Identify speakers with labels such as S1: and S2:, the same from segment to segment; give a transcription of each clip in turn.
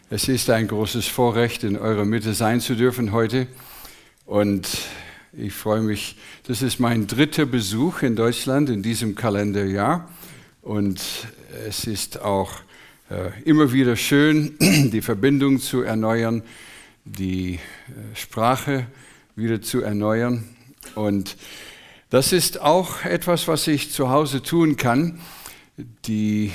S1: Es ist ein großes Vorrecht, in eurer Mitte sein zu dürfen heute. Und ich freue mich, das ist mein 3. Besuch in Deutschland in diesem Kalenderjahr. Und es ist auch immer wieder schön, die Verbindung zu erneuern, die Sprache wieder zu erneuern. Und das ist auch etwas, was ich zu Hause tun kann. Die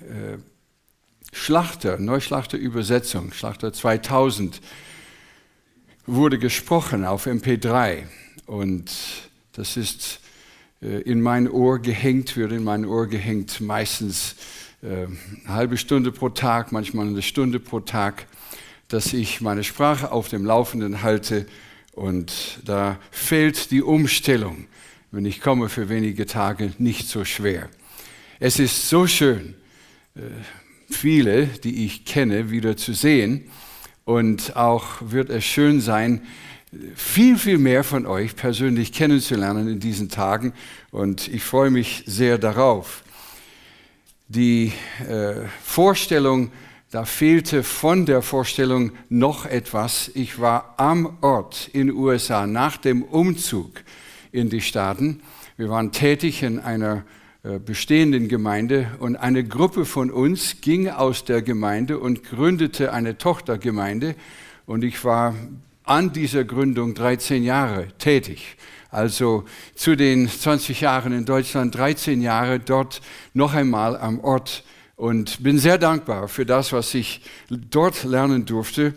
S1: Neuschlachter Übersetzung, Schlachter 2000, wurde gesprochen auf MP3 und das ist in mein Ohr gehängt, meistens eine halbe Stunde pro Tag, manchmal eine Stunde pro Tag, dass ich meine Sprache auf dem Laufenden halte und da fällt die Umstellung, wenn ich komme für wenige Tage, nicht so schwer. Es ist so schön, viele, die ich kenne, wieder zu sehen. Und auch wird es schön sein, viel, viel mehr von euch persönlich kennenzulernen in diesen Tagen. Und ich freue mich sehr darauf. Die Vorstellung, da fehlte von der Vorstellung noch etwas. Ich war am Ort in den USA nach dem Umzug in die Staaten. Wir waren tätig in einer bestehenden Gemeinde und eine Gruppe von uns ging aus der Gemeinde und gründete eine Tochtergemeinde und ich war an dieser Gründung 13 Jahre tätig. Also zu den 20 Jahren in Deutschland, 13 Jahre dort noch einmal am Ort und bin sehr dankbar für das, was ich dort lernen durfte.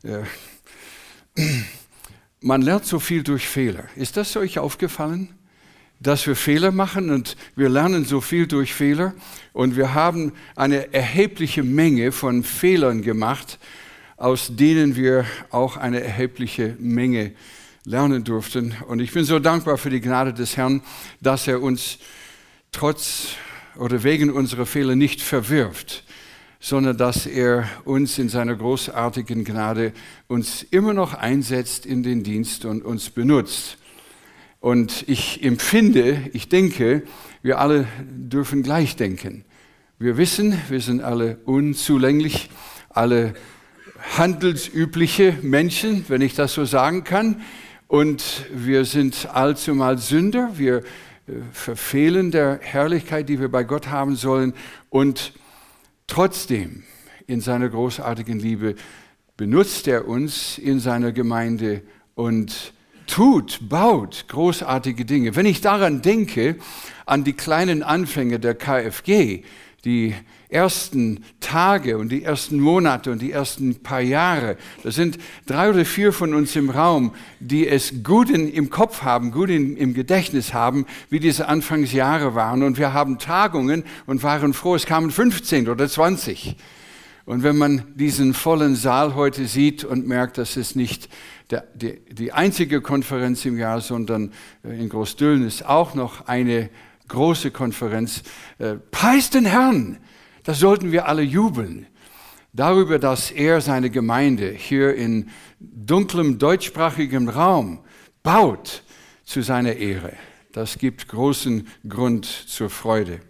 S1: Man lernt so viel durch Fehler. Ist das euch aufgefallen? Dass wir Fehler machen und wir lernen so viel durch Fehler und wir haben eine erhebliche Menge von Fehlern gemacht, aus denen wir auch eine erhebliche Menge lernen durften. Und ich bin so dankbar für die Gnade des Herrn, dass er uns trotz oder wegen unserer Fehler nicht verwirft, sondern dass er uns in seiner großartigen Gnade uns immer noch einsetzt in den Dienst und uns benutzt. Und ich denke, wir alle dürfen gleich denken. Wir wissen, wir sind alle unzulänglich, alle handelsübliche Menschen, wenn ich das so sagen kann. Und wir sind allzumal Sünder, wir verfehlen der Herrlichkeit, die wir bei Gott haben sollen. Und trotzdem, in seiner großartigen Liebe, benutzt er uns in seiner Gemeinde und baut großartige Dinge. Wenn ich daran denke, an die kleinen Anfänge der KFG, die ersten Tage und die ersten Monate und die ersten paar Jahre, da sind 3 oder 4 von uns im Raum, die es gut im Kopf haben, gut im Gedächtnis haben, wie diese Anfangsjahre waren. Und wir haben Tagungen und waren froh, es kamen 15 oder 20. Und wenn man diesen vollen Saal heute sieht und merkt, dass es nicht die einzige Konferenz im Jahr, sondern in Großdüllen ist auch noch eine große Konferenz. Preist den Herrn! Da sollten wir alle jubeln. Darüber, dass er seine Gemeinde hier in dunklem deutschsprachigem Raum baut zu seiner Ehre. Das gibt großen Grund zur Freude.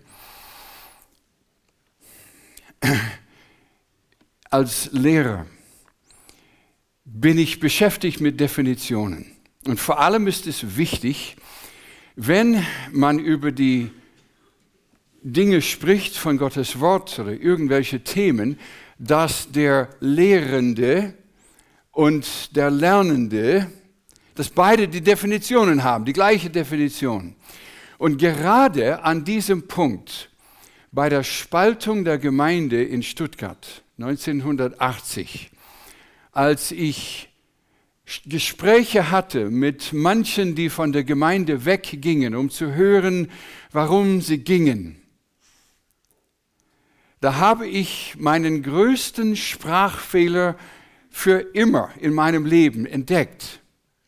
S1: Als Lehrer bin ich beschäftigt mit Definitionen. Und vor allem ist es wichtig, wenn man über die Dinge spricht von Gottes Wort oder irgendwelche Themen, dass der Lehrende und der Lernende, dass beide die Definitionen haben, die gleiche Definition. Und gerade an diesem Punkt, bei der Spaltung der Gemeinde in Stuttgart 1980, als ich Gespräche hatte mit manchen, die von der Gemeinde weggingen, um zu hören, warum sie gingen, da habe ich meinen größten Sprachfehler für immer in meinem Leben entdeckt.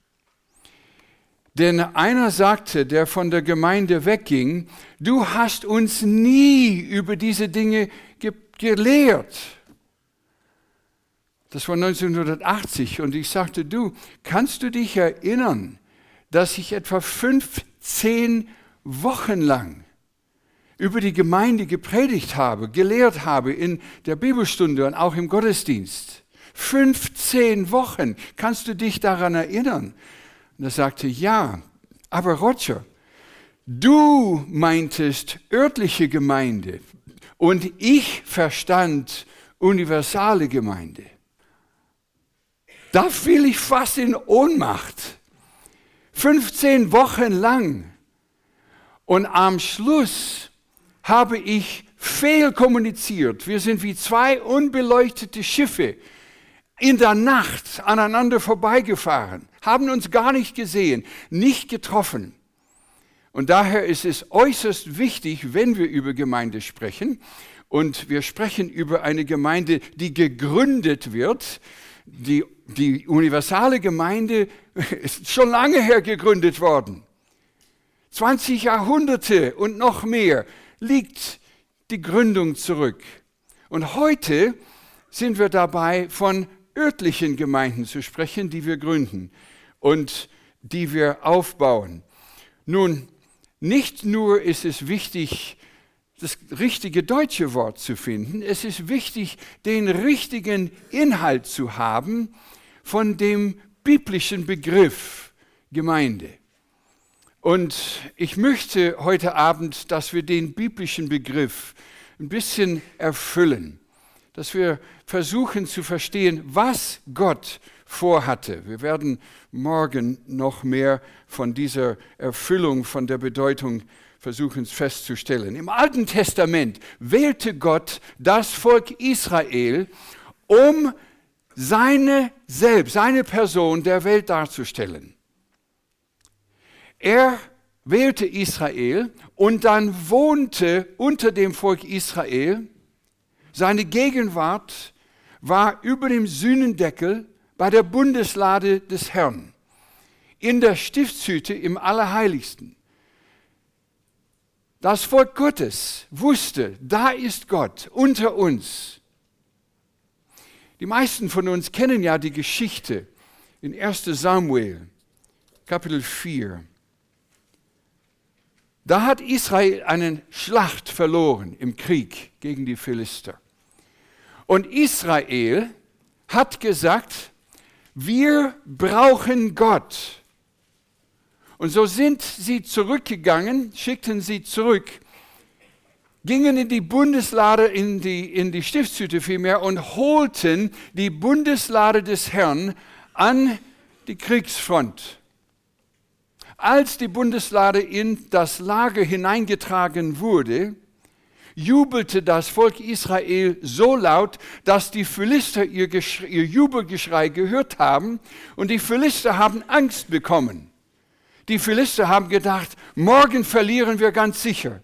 S1: Denn einer sagte, der von der Gemeinde wegging, du hast uns nie über diese Dinge gelehrt. Das war 1980 und ich sagte, du, kannst du dich erinnern, dass ich etwa 15 Wochen lang über die Gemeinde gepredigt habe, gelehrt habe in der Bibelstunde und auch im Gottesdienst? 15 Wochen. Kannst du dich daran erinnern? Und er sagte, ja, aber Roger, du meintest örtliche Gemeinde und ich verstand universale Gemeinde. Da fiel ich fast in Ohnmacht. 15 Wochen lang. Und am Schluss habe ich fehlkommuniziert. Wir sind wie zwei unbeleuchtete Schiffe in der Nacht aneinander vorbeigefahren, haben uns gar nicht gesehen, nicht getroffen. Und daher ist es äußerst wichtig, wenn wir über Gemeinde sprechen, und wir sprechen über eine Gemeinde, die gegründet wird. Die universale Gemeinde ist schon lange her gegründet worden. 20 Jahrhunderte und noch mehr liegt die Gründung zurück. Und heute sind wir dabei, von örtlichen Gemeinden zu sprechen, die wir gründen und die wir aufbauen. Nun, nicht nur ist es wichtig, das richtige deutsche Wort zu finden, es ist wichtig, den richtigen Inhalt zu haben von dem biblischen Begriff Gemeinde. Und ich möchte heute Abend, dass wir den biblischen Begriff ein bisschen erfüllen, dass wir versuchen zu verstehen, was Gott vorhatte. Wir werden morgen noch mehr von dieser Erfüllung, von der Bedeutung versuchen festzustellen. Im Alten Testament wählte Gott das Volk Israel, um seine Person der Welt darzustellen. Er wählte Israel und dann wohnte unter dem Volk Israel. Seine Gegenwart war über dem Sühnendeckel bei der Bundeslade des Herrn, in der Stiftshütte im Allerheiligsten. Das Volk Gottes wusste, da ist Gott unter uns. Die meisten von uns kennen ja die Geschichte in 1. Samuel, Kapitel 4. Da hat Israel eine Schlacht verloren im Krieg gegen die Philister. Und Israel hat gesagt, wir brauchen Gott. Und so sind sie zurückgegangen, schickten sie zurück, gingen in die Bundeslade, in die Stiftshütte vielmehr und holten die Bundeslade des Herrn an die Kriegsfront. Als die Bundeslade in das Lager hineingetragen wurde, jubelte das Volk Israel so laut, dass die Philister ihr Jubelgeschrei gehört haben und die Philister haben Angst bekommen. Die Philister haben gedacht, morgen verlieren wir ganz sicher.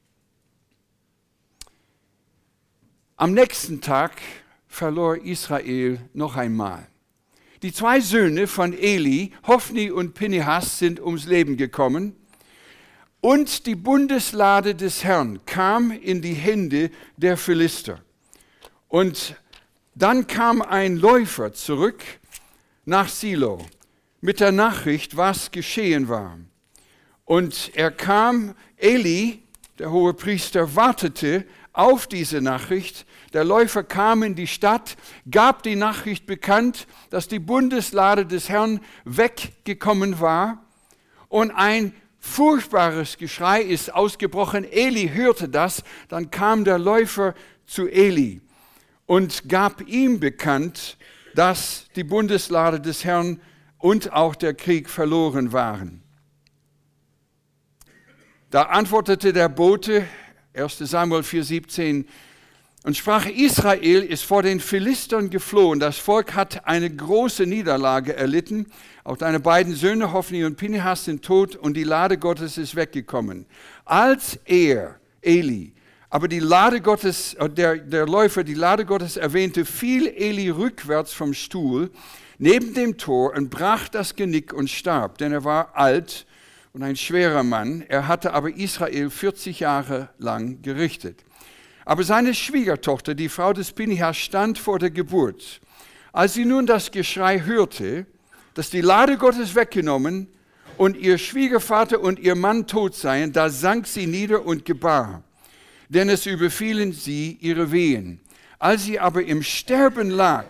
S1: Am nächsten Tag verlor Israel noch einmal. Die zwei Söhne von Eli, Hofni und Pinehas, sind ums Leben gekommen. Und die Bundeslade des Herrn kam in die Hände der Philister. Und dann kam ein Läufer zurück nach Silo mit der Nachricht, was geschehen war. Und er kam, Eli, der Hohepriester, wartete auf diese Nachricht. Der Läufer kam in die Stadt, gab die Nachricht bekannt, dass die Bundeslade des Herrn weggekommen war. Und ein furchtbares Geschrei ist ausgebrochen. Eli hörte das, dann kam der Läufer zu Eli und gab ihm bekannt, dass die Bundeslade des Herrn und auch der Krieg verloren waren. Da antwortete der Bote, 1. Samuel 4,17, und sprach, Israel ist vor den Philistern geflohen. Das Volk hat eine große Niederlage erlitten. Auch deine beiden Söhne, Hofni und Pinehas, sind tot und die Lade Gottes ist weggekommen. Als er, Eli, aber die Lade Gottes, der Läufer die Lade Gottes erwähnte, fiel Eli rückwärts vom Stuhl neben dem Tor und brach das Genick und starb, denn er war alt und ein schwerer Mann. Er hatte aber Israel 40 Jahre lang gerichtet. Aber seine Schwiegertochter, die Frau des Pinehas, stand vor der Geburt. Als sie nun das Geschrei hörte, dass die Lade Gottes weggenommen und ihr Schwiegervater und ihr Mann tot seien, da sank sie nieder und gebar, denn es überfielen sie ihre Wehen. Als sie aber im Sterben lag,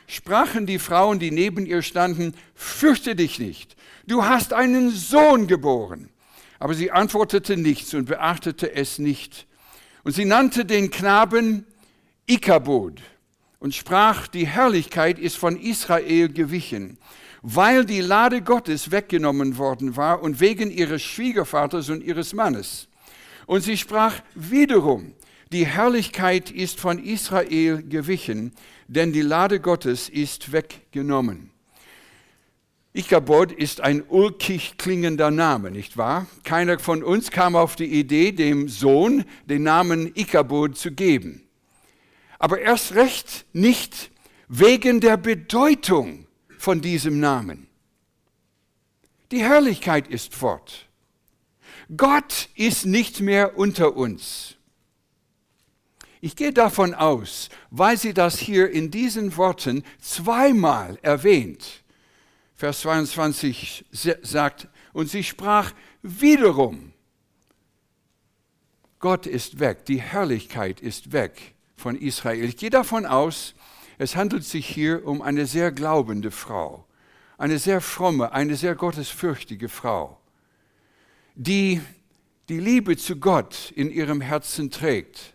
S1: sprachen die Frauen, die neben ihr standen, fürchte dich nicht, du hast einen Sohn geboren. Aber sie antwortete nichts und beachtete es nicht. Und sie nannte den Knaben Ikabod und sprach, die Herrlichkeit ist von Israel gewichen, weil die Lade Gottes weggenommen worden war und wegen ihres Schwiegervaters und ihres Mannes. Und sie sprach wiederum, die Herrlichkeit ist von Israel gewichen, denn die Lade Gottes ist weggenommen. Ikabod ist ein ulkig klingender Name, nicht wahr? Keiner von uns kam auf die Idee, dem Sohn den Namen Ikabod zu geben. Aber erst recht nicht wegen der Bedeutung von diesem Namen. Die Herrlichkeit ist fort. Gott ist nicht mehr unter uns. Ich gehe davon aus, weil sie das hier in diesen Worten zweimal erwähnt. Vers 22 sagt, und sie sprach wiederum, Gott ist weg, die Herrlichkeit ist weg von Israel. Ich gehe davon aus, es handelt sich hier um eine sehr glaubende Frau, eine sehr fromme, eine sehr gottesfürchtige Frau, die die Liebe zu Gott in ihrem Herzen trägt.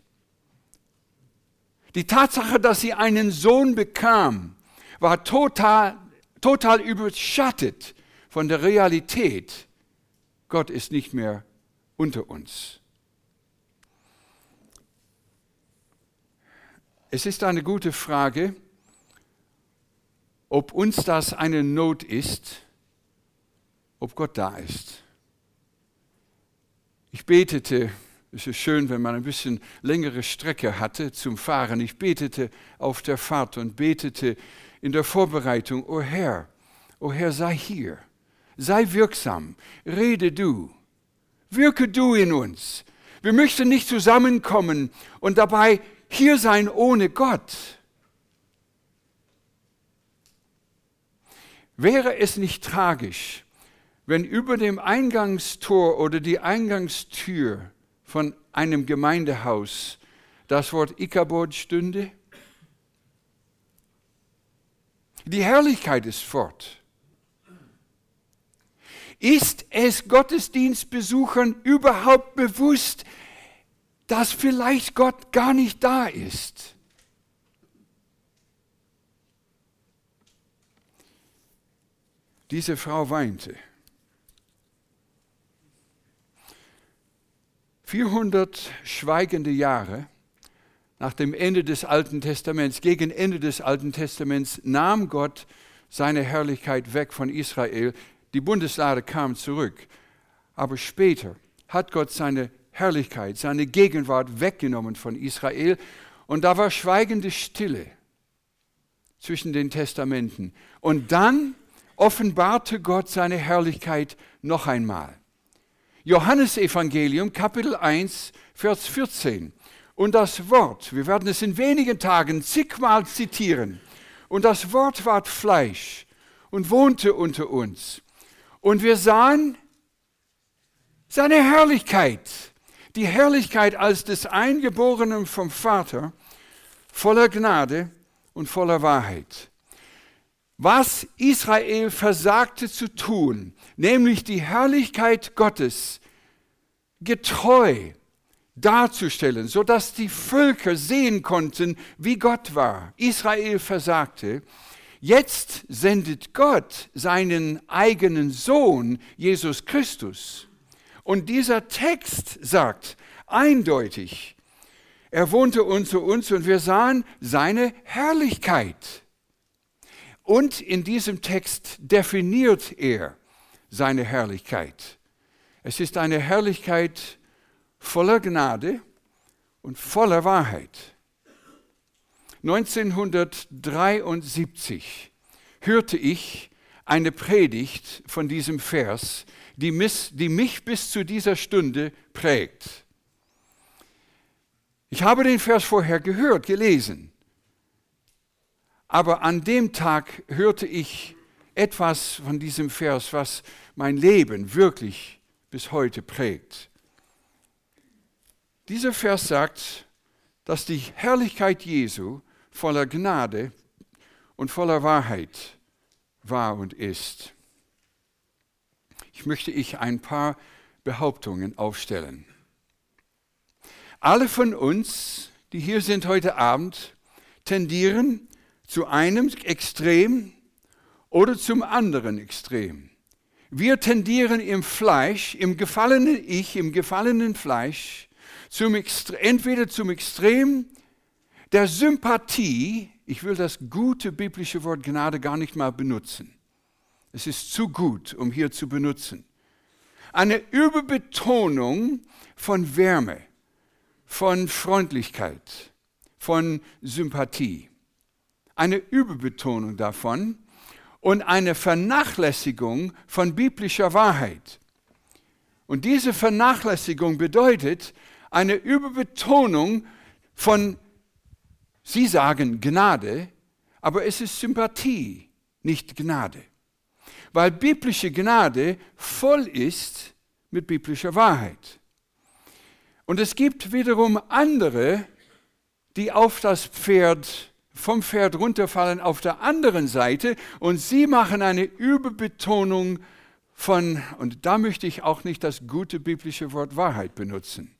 S1: Die Tatsache, dass sie einen Sohn bekam, war total überschattet von der Realität. Gott ist nicht mehr unter uns. Es ist eine gute Frage, ob uns das eine Not ist, ob Gott da ist. Ich betete, es ist schön, wenn man ein bisschen längere Strecke hatte zum Fahren. Ich betete auf der Fahrt und betete in der Vorbereitung, o Herr, sei hier, sei wirksam, rede du, wirke du in uns. Wir möchten nicht zusammenkommen und dabei hier sein ohne Gott. Wäre es nicht tragisch, wenn über dem Eingangstor oder die Eingangstür von einem Gemeindehaus das Wort Ikabod stünde? Die Herrlichkeit ist fort. Ist es Gottesdienstbesuchern überhaupt bewusst, dass vielleicht Gott gar nicht da ist? Diese Frau weinte. 400 schweigende Jahre nach dem Ende des Alten Testaments, gegen Ende des Alten Testaments, nahm Gott seine Herrlichkeit weg von Israel. Die Bundeslade kam zurück. Aber später hat Gott seine Herrlichkeit, seine Gegenwart weggenommen von Israel. Und da war schweigende Stille zwischen den Testamenten. Und dann offenbarte Gott seine Herrlichkeit noch einmal. Johannesevangelium, Kapitel 1, Vers 14. Und das Wort, wir werden es in wenigen Tagen zigmal zitieren, und das Wort ward Fleisch und wohnte unter uns. Und wir sahen seine Herrlichkeit, die Herrlichkeit als des Eingeborenen vom Vater, voller Gnade und voller Wahrheit. Was Israel versagte zu tun, nämlich die Herrlichkeit Gottes getreu darzustellen, sodass die Völker sehen konnten, wie Gott war. Israel versagte. Jetzt sendet Gott seinen eigenen Sohn, Jesus Christus. Und dieser Text sagt eindeutig, er wohnte unter uns und wir sahen seine Herrlichkeit. Und in diesem Text definiert er seine Herrlichkeit. Es ist eine Herrlichkeit voller Gnade und voller Wahrheit. 1973 hörte ich eine Predigt von diesem Vers, die mich bis zu dieser Stunde prägt. Ich habe den Vers vorher gehört, gelesen. Aber an dem Tag hörte ich etwas von diesem Vers, was mein Leben wirklich bis heute prägt. Dieser Vers sagt, dass die Herrlichkeit Jesu voller Gnade und voller Wahrheit war und ist. Ich möchte ein paar Behauptungen aufstellen. Alle von uns, die hier sind heute Abend, tendieren zu einem Extrem oder zum anderen Extrem. Wir tendieren im Fleisch, im gefallenen Ich, im gefallenen Fleisch, entweder zum Extrem der Sympathie, ich will das gute biblische Wort Gnade gar nicht mal benutzen. Es ist zu gut, um hier zu benutzen. Eine Überbetonung von Wärme, von Freundlichkeit, von Sympathie. Eine Überbetonung davon und eine Vernachlässigung von biblischer Wahrheit. Und diese Vernachlässigung bedeutet eine Überbetonung von, Sie sagen Gnade, aber es ist Sympathie, nicht Gnade. Weil biblische Gnade voll ist mit biblischer Wahrheit. Und es gibt wiederum andere, die auf das Pferd, vom Pferd runterfallen auf der anderen Seite und sie machen eine Überbetonung von, und da möchte ich auch nicht das gute biblische Wort Wahrheit benutzen.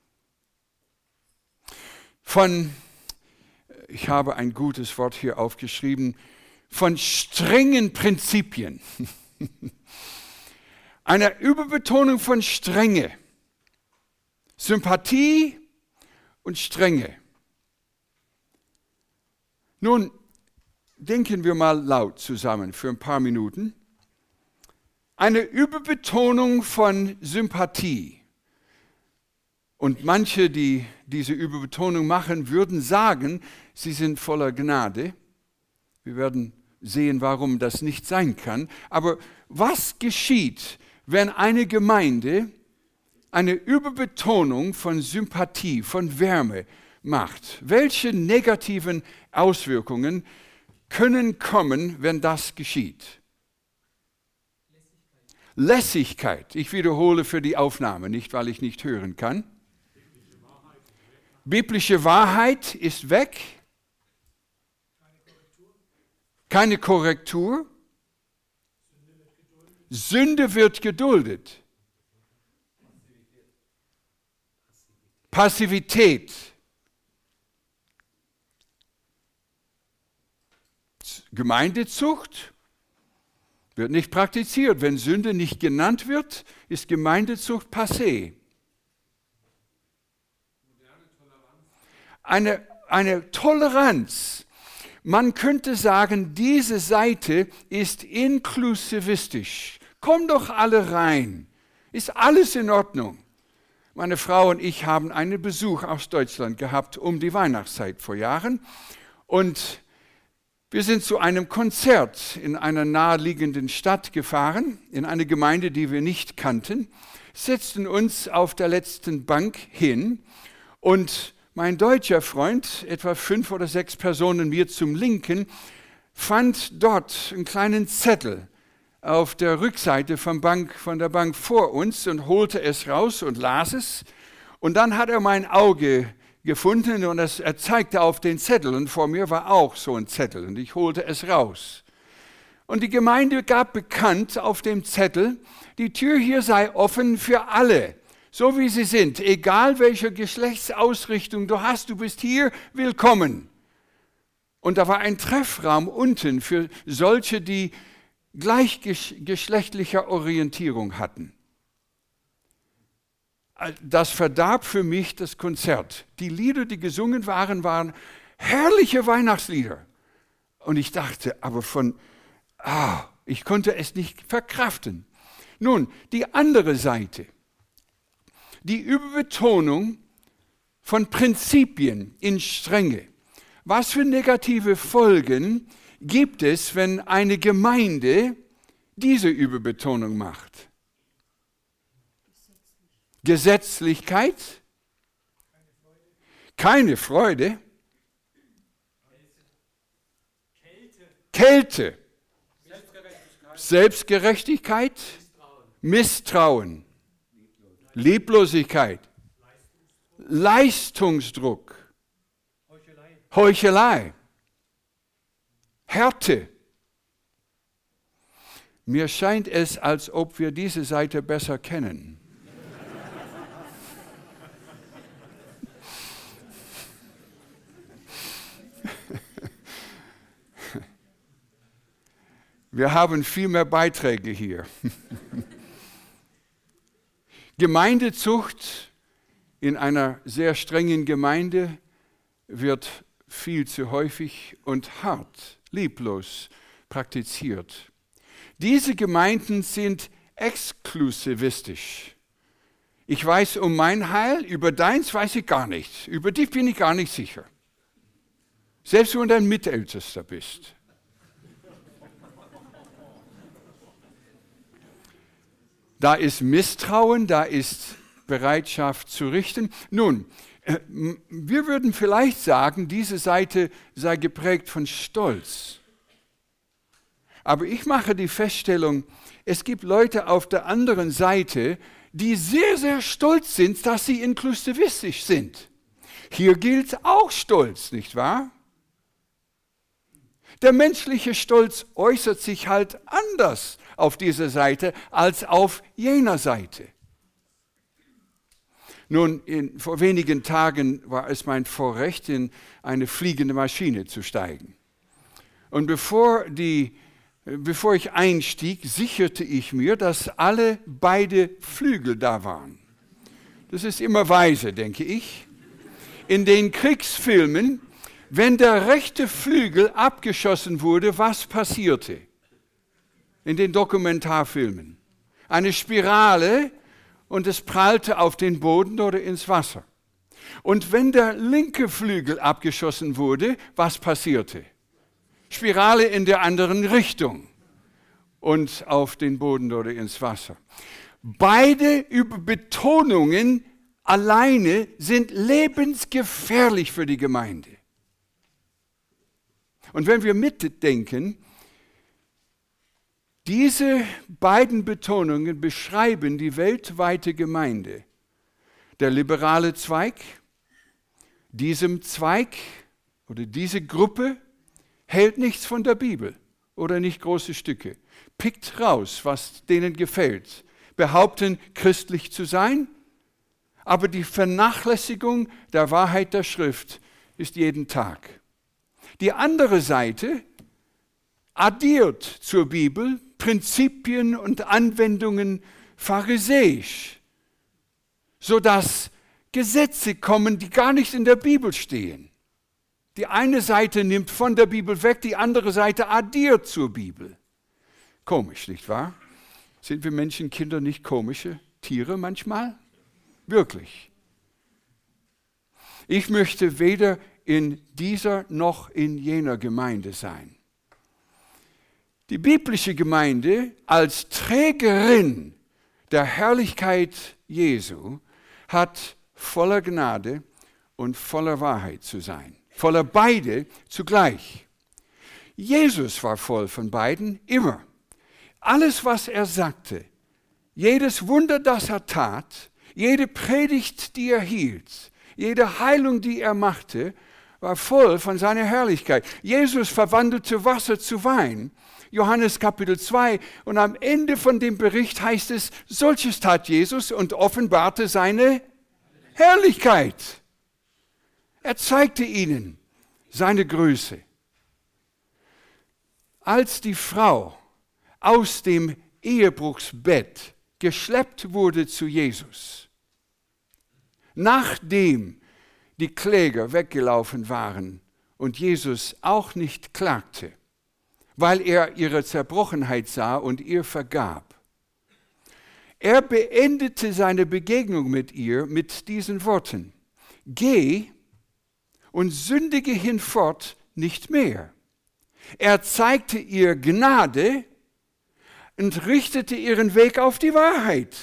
S1: Ich habe ein gutes Wort hier aufgeschrieben, von strengen Prinzipien. Eine Überbetonung von Strenge, Sympathie und Strenge. Nun, denken wir mal laut zusammen für ein paar Minuten. Eine Überbetonung von Sympathie. Und manche, die diese Überbetonung machen, würden sagen, sie sind voller Gnade. Wir werden sehen, warum das nicht sein kann. Aber was geschieht, wenn eine Gemeinde eine Überbetonung von Sympathie, von Wärme macht? Welche negativen Auswirkungen können kommen, wenn das geschieht? Lässigkeit. Ich wiederhole für die Aufnahme, nicht weil ich nicht hören kann. Biblische Wahrheit ist weg. Keine Korrektur. Sünde wird geduldet. Passivität. Gemeindezucht wird nicht praktiziert. Wenn Sünde nicht genannt wird, ist Gemeindezucht passé. Eine Toleranz. Man könnte sagen, diese Seite ist inklusivistisch. Kommt doch alle rein. Ist alles in Ordnung. Meine Frau und ich haben einen Besuch aus Deutschland gehabt um die Weihnachtszeit vor Jahren. Und wir sind zu einem Konzert in einer naheliegenden Stadt gefahren, in eine Gemeinde, die wir nicht kannten, setzten uns auf der letzten Bank hin und mein deutscher Freund, etwa 5 oder 6 Personen mir zum Linken, fand dort einen kleinen Zettel auf der Rückseite von der Bank vor uns und holte es raus und las es. Und dann hat er mein Auge gefunden und er zeigte auf den Zettel und vor mir war auch so ein Zettel und ich holte es raus. Und die Gemeinde gab bekannt auf dem Zettel, die Tür hier sei offen für alle. So wie sie sind, egal welche Geschlechtsausrichtung du hast, du bist hier willkommen. Und da war ein Treffraum unten für solche, die gleichgeschlechtliche Orientierung hatten. Das verdarb für mich das Konzert. Die Lieder, die gesungen waren herrliche Weihnachtslieder. Und ich dachte, aber ich konnte es nicht verkraften. Nun, die andere Seite. Die Überbetonung von Prinzipien in Strenge. Was für negative Folgen gibt es, wenn eine Gemeinde diese Überbetonung macht? Gesetzlichkeit? Keine Freude. Kälte. Selbstgerechtigkeit. Misstrauen. Lieblosigkeit, Leistungsdruck, Heuchelei, Härte. Mir scheint es, als ob wir diese Seite besser kennen. Wir haben viel mehr Beiträge hier. Gemeindezucht in einer sehr strengen Gemeinde wird viel zu häufig und hart, lieblos praktiziert. Diese Gemeinden sind exklusivistisch. Ich weiß um mein Heil, über deins weiß ich gar nichts. Über dich bin ich gar nicht sicher. Selbst wenn du ein Mitältester bist. Da ist Misstrauen, da ist Bereitschaft zu richten. Nun, wir würden vielleicht sagen, diese Seite sei geprägt von Stolz. Aber ich mache die Feststellung, es gibt Leute auf der anderen Seite, die sehr, sehr stolz sind, dass sie inklusivistisch sind. Hier gilt auch Stolz, nicht wahr? Der menschliche Stolz äußert sich halt anders auf dieser Seite als auf jener Seite. Nun, vor wenigen Tagen war es mein Vorrecht, in eine fliegende Maschine zu steigen. Und bevor ich einstieg, sicherte ich mir, dass beide Flügel da waren. Das ist immer weise, denke ich. In den Kriegsfilmen, wenn der rechte Flügel abgeschossen wurde, was passierte? In den Dokumentarfilmen. Eine Spirale und es prallte auf den Boden oder ins Wasser. Und wenn der linke Flügel abgeschossen wurde, was passierte? Spirale in der anderen Richtung und auf den Boden oder ins Wasser. Beide Betonungen alleine sind lebensgefährlich für die Gemeinde. Und wenn wir mitdenken, diese beiden Betonungen beschreiben die weltweite Gemeinde. Der liberale Zweig, diesem Zweig oder diese Gruppe hält nichts von der Bibel oder nicht große Stücke, pickt raus, was denen gefällt, behaupten, christlich zu sein, aber die Vernachlässigung der Wahrheit der Schrift ist jeden Tag. Die andere Seite addiert zur Bibel Prinzipien und Anwendungen pharisäisch, sodass Gesetze kommen, die gar nicht in der Bibel stehen. Die eine Seite nimmt von der Bibel weg, die andere Seite addiert zur Bibel. Komisch, nicht wahr? Sind wir Menschenkinder nicht komische Tiere manchmal? Wirklich. Ich möchte weder in dieser noch in jener Gemeinde sein. Die biblische Gemeinde als Trägerin der Herrlichkeit Jesu hat voller Gnade und voller Wahrheit zu sein. Voller beide zugleich. Jesus war voll von beiden, immer. Alles, was er sagte, jedes Wunder, das er tat, jede Predigt, die er hielt, jede Heilung, die er machte, war voll von seiner Herrlichkeit. Jesus verwandelte Wasser zu Wein. Johannes Kapitel 2. Und am Ende von dem Bericht heißt es, solches tat Jesus und offenbarte seine Herrlichkeit. Er zeigte ihnen seine Größe. Als die Frau aus dem Ehebruchsbett geschleppt wurde zu Jesus, nachdem die Kläger weggelaufen waren und Jesus auch nicht klagte, weil er ihre Zerbrochenheit sah und ihr vergab. Er beendete seine Begegnung mit ihr mit diesen Worten: Geh und sündige hinfort nicht mehr. Er zeigte ihr Gnade und richtete ihren Weg auf die Wahrheit.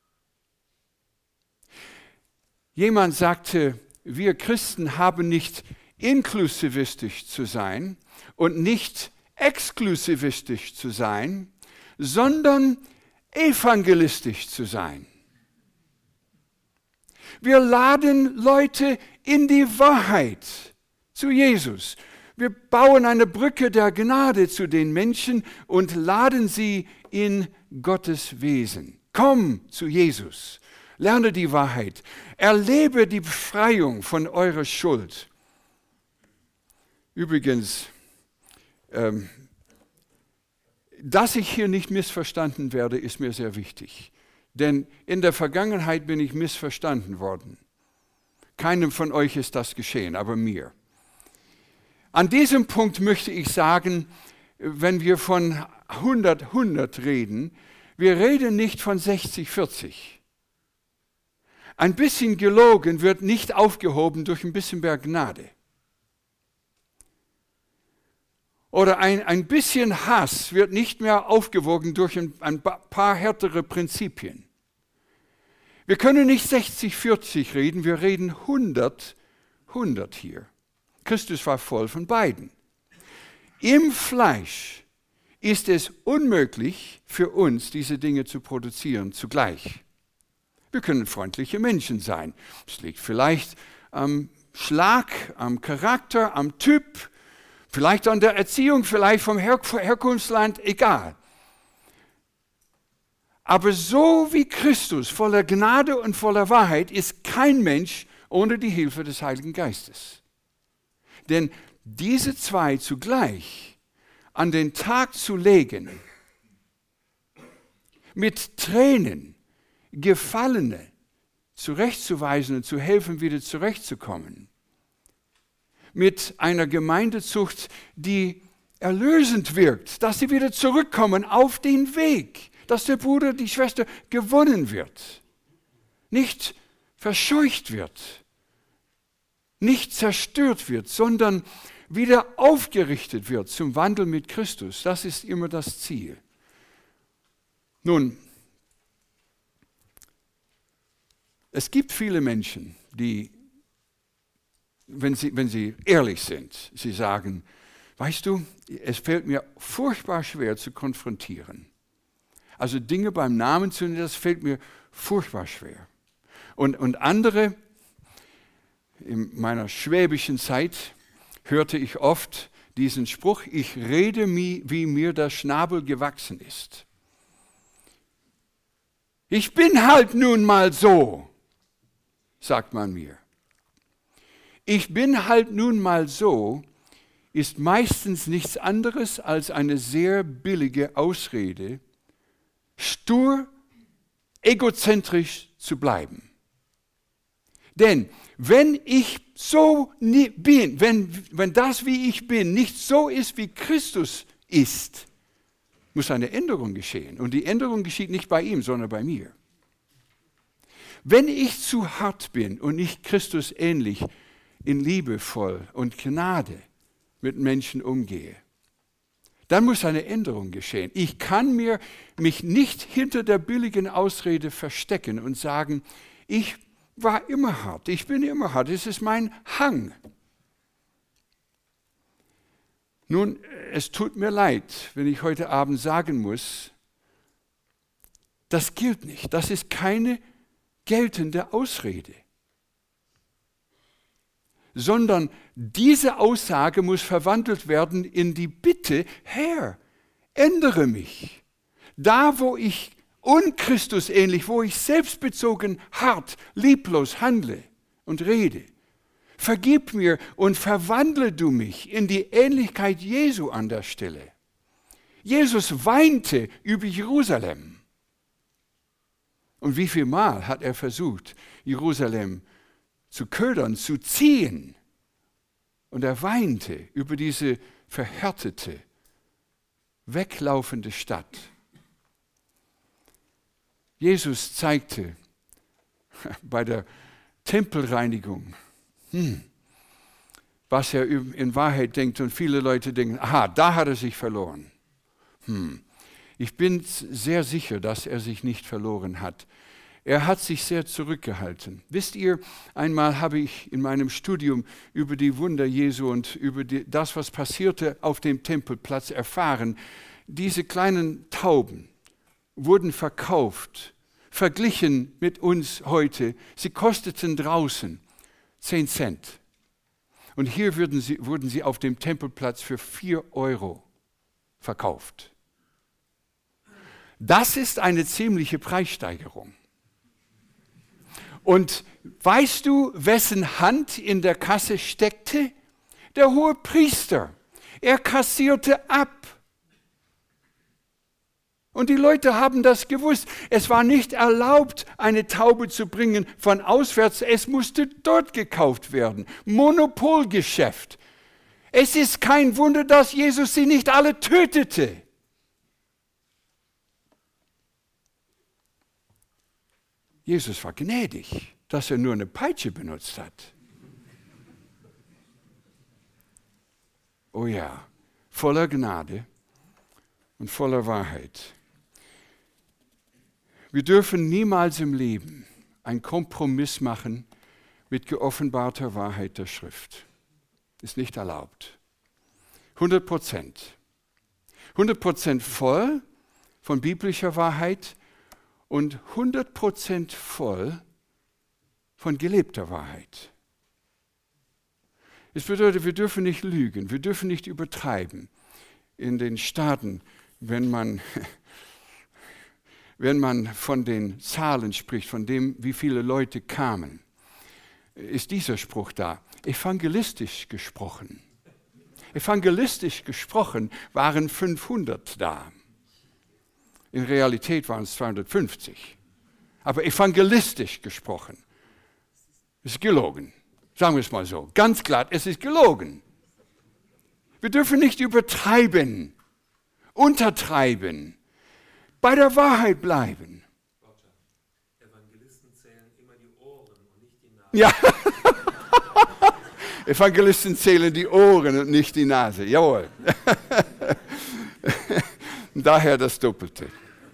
S1: Jemand sagte, wir Christen haben nicht inklusivistisch zu sein und nicht exklusivistisch zu sein, sondern evangelistisch zu sein. Wir laden Leute in die Wahrheit zu Jesus. Wir bauen eine Brücke der Gnade zu den Menschen und laden sie in Gottes Wesen. Komm zu Jesus, lerne die Wahrheit, erlebe die Befreiung von eurer Schuld. Übrigens, dass ich hier nicht missverstanden werde, ist mir sehr wichtig. Denn in der Vergangenheit bin ich missverstanden worden. Keinem von euch ist das geschehen, aber mir. An diesem Punkt möchte ich sagen, wenn wir von 100 reden, wir reden nicht von 60-40. Ein bisschen gelogen wird nicht aufgehoben durch ein bisschen mehr Gnade. Oder ein bisschen Hass wird nicht mehr aufgewogen durch ein paar härtere Prinzipien. Wir können nicht 60-40 reden, wir reden 100 hier. Christus war voll von beiden. Im Fleisch ist es unmöglich für uns, diese Dinge zu produzieren zugleich. Wir können freundliche Menschen sein. Es liegt vielleicht am Schlag, am Charakter, am Typ, vielleicht an der Erziehung, vielleicht vom Herkunftsland, egal. Aber so wie Christus voller Gnade und voller Wahrheit ist kein Mensch ohne die Hilfe des Heiligen Geistes. Denn diese zwei zugleich an den Tag zu legen, mit Tränen Gefallene zurechtzuweisen und zu helfen, wieder zurechtzukommen, mit einer Gemeindezucht, die erlösend wirkt, dass sie wieder zurückkommen auf den Weg, dass der Bruder, die Schwester gewonnen wird, nicht verscheucht wird, nicht zerstört wird, sondern wieder aufgerichtet wird zum Wandel mit Christus. Das ist immer das Ziel. Nun, es gibt viele Menschen, die, wenn sie ehrlich sind, sie sagen, weißt du, es fällt mir furchtbar schwer zu konfrontieren. Also Dinge beim Namen zu nennen, das fällt mir furchtbar schwer. Und andere, in meiner schwäbischen Zeit, hörte ich oft diesen Spruch, ich rede wie mir der Schnabel gewachsen ist. Ich bin halt nun mal so, sagt man mir. Ich bin halt nun mal so, ist meistens nichts anderes als eine sehr billige Ausrede, stur, egozentrisch zu bleiben. Denn wenn ich so bin, wenn das, wie ich bin, nicht so ist, wie Christus ist, muss eine Änderung geschehen. Und die Änderung geschieht nicht bei ihm, sondern bei mir. Wenn ich zu hart bin und nicht Christus ähnlich in liebevoll und Gnade mit Menschen umgehe, dann muss eine Änderung geschehen. Ich kann mich nicht hinter der billigen Ausrede verstecken und sagen, ich war immer hart, ich bin immer hart, es ist mein Hang. Nun, es tut mir leid, wenn ich heute Abend sagen muss, das gilt nicht, das ist keine geltende Ausrede. Sondern diese Aussage muss verwandelt werden in die Bitte, Herr, ändere mich. Da, wo ich unchristusähnlich, wo ich selbstbezogen, hart, lieblos handle und rede, vergib mir und verwandle du mich in die Ähnlichkeit Jesu an der Stelle. Jesus weinte über Jerusalem. Und wie viel Mal hat er versucht, Jerusalem zu ködern, zu ziehen. Und er weinte über diese verhärtete, weglaufende Stadt. Jesus zeigte bei der Tempelreinigung, was er in Wahrheit denkt. Und viele Leute denken, aha, da hat er sich verloren. Ich bin sehr sicher, dass er sich nicht verloren hat. Er hat sich sehr zurückgehalten. Wisst ihr, einmal habe ich in meinem Studium über die Wunder Jesu und über das, was passierte auf dem Tempelplatz, erfahren. Diese kleinen Tauben wurden verkauft, verglichen mit uns heute. Sie kosteten draußen 10 Cent. Und hier wurden sie auf dem Tempelplatz für 4 Euro verkauft. Das ist eine ziemliche Preissteigerung. Und weißt du, wessen Hand in der Kasse steckte? Der Hohepriester. Er kassierte ab. Und die Leute haben das gewusst. Es war nicht erlaubt, eine Taube zu bringen von auswärts. Es musste dort gekauft werden. Monopolgeschäft. Es ist kein Wunder, dass Jesus sie nicht alle tötete. Jesus war gnädig, dass er nur eine Peitsche benutzt hat. Oh ja, voller Gnade und voller Wahrheit. Wir dürfen niemals im Leben einen Kompromiss machen mit geoffenbarter Wahrheit der Schrift. Ist nicht erlaubt. 100%. 100% voll von biblischer Wahrheit und 100% voll von gelebter Wahrheit. Es bedeutet, wir dürfen nicht lügen, wir dürfen nicht übertreiben. In den Staaten, wenn man von den Zahlen spricht, von dem, wie viele Leute kamen, ist dieser Spruch da. Evangelistisch gesprochen. Evangelistisch gesprochen waren 500 da. In Realität waren es 250. Aber evangelistisch gesprochen ist gelogen. Sagen wir es mal so. Ganz klar, es ist gelogen. Wir dürfen nicht übertreiben, untertreiben, bei der Wahrheit bleiben.
S2: Evangelisten zählen immer die Ohren und nicht die Nase.
S1: Ja. Evangelisten zählen die Ohren und nicht die Nase. Jawohl. Daher das Doppelte.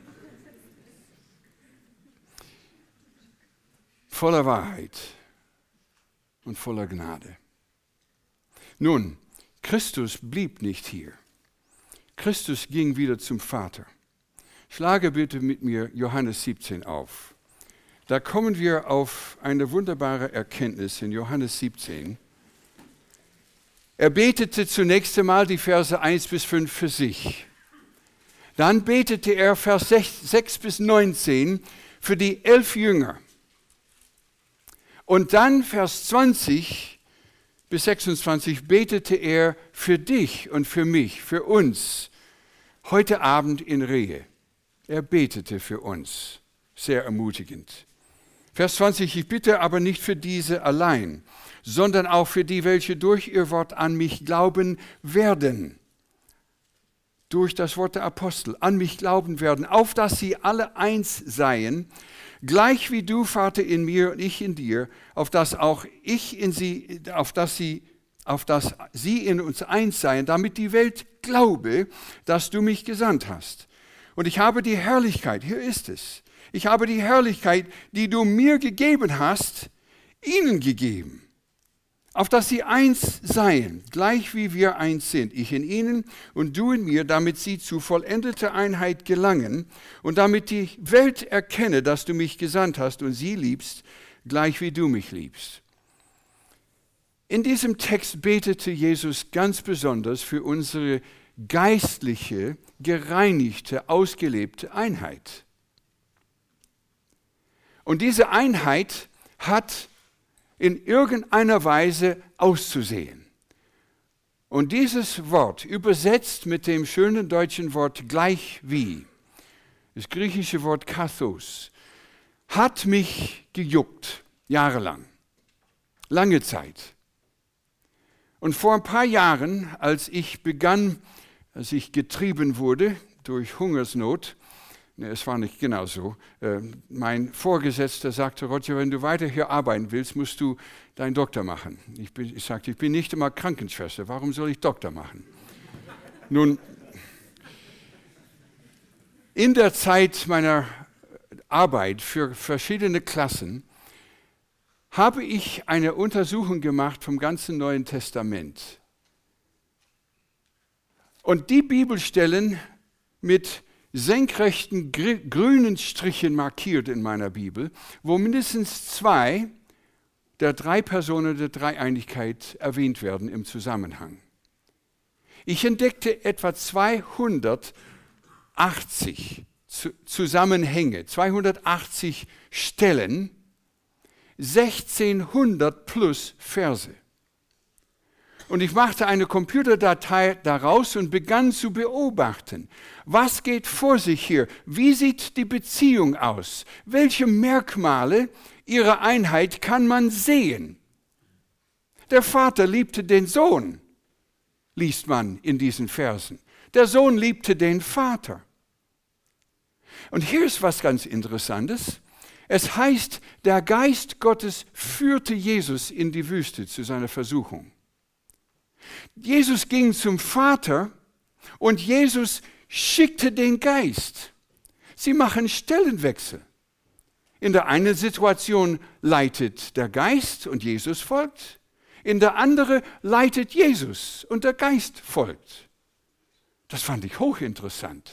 S1: Voller Wahrheit und voller Gnade. Nun, Christus blieb nicht hier. Christus ging wieder zum Vater. Schlage bitte mit mir Johannes 17 auf. Da kommen wir auf eine wunderbare Erkenntnis in Johannes 17. Er betete zunächst einmal die Verse 1 bis 5 für sich. Dann betete er Vers 6 bis 19 für die 11 Jünger. Und dann Vers 20 bis 26 betete er für dich und für mich, für uns, heute Abend in Rehe. Er betete für uns. Sehr ermutigend. Vers 20, ich bitte aber nicht für diese allein, sondern auch für die, welche durch ihr Wort an mich glauben werden. Durch das Wort der Apostel an mich glauben werden, auf dass sie alle eins seien, gleich wie du, Vater, in mir und ich in dir, auf dass auch ich in sie, auf dass sie in uns eins seien, damit die Welt glaube, dass du mich gesandt hast. Und ich habe die Herrlichkeit, hier ist es, ich habe die Herrlichkeit, die du mir gegeben hast, ihnen gegeben, auf dass sie eins seien, gleich wie wir eins sind, ich in ihnen und du in mir, damit sie zu vollendeter Einheit gelangen und damit die Welt erkenne, dass du mich gesandt hast und sie liebst, gleich wie du mich liebst. In diesem Text betete Jesus ganz besonders für unsere geistliche, gereinigte, ausgelebte Einheit. Und diese Einheit hat in irgendeiner Weise auszusehen. Und dieses Wort, übersetzt mit dem schönen deutschen Wort gleich wie, das griechische Wort kathos, hat mich gejuckt, jahrelang, lange Zeit. Und vor ein paar Jahren, als ich getrieben wurde durch Hungersnot, es war nicht genau so. Mein Vorgesetzter sagte, Roger, wenn du weiter hier arbeiten willst, musst du deinen Doktor machen. Ich sagte, ich bin nicht einmal Krankenschwester, warum soll ich Doktor machen? Nun, in der Zeit meiner Arbeit für verschiedene Klassen habe ich eine Untersuchung gemacht vom ganzen Neuen Testament. Und die Bibelstellen mit senkrechten grünen Strichen markiert in meiner Bibel, wo mindestens 2 der 3 Personen der Dreieinigkeit erwähnt werden im Zusammenhang. Ich entdeckte etwa 280 Zusammenhänge, 280 Stellen, 1600 plus Verse. Und ich machte eine Computerdatei daraus und begann zu beobachten. Was geht vor sich hier? Wie sieht die Beziehung aus? Welche Merkmale ihrer Einheit kann man sehen? Der Vater liebte den Sohn, liest man in diesen Versen. Der Sohn liebte den Vater. Und hier ist was ganz Interessantes. Es heißt, der Geist Gottes führte Jesus in die Wüste zu seiner Versuchung. Jesus ging zum Vater und Jesus schickte den Geist. Sie machen Stellenwechsel. In der einen Situation leitet der Geist und Jesus folgt. In der anderen leitet Jesus und der Geist folgt. Das fand ich hochinteressant.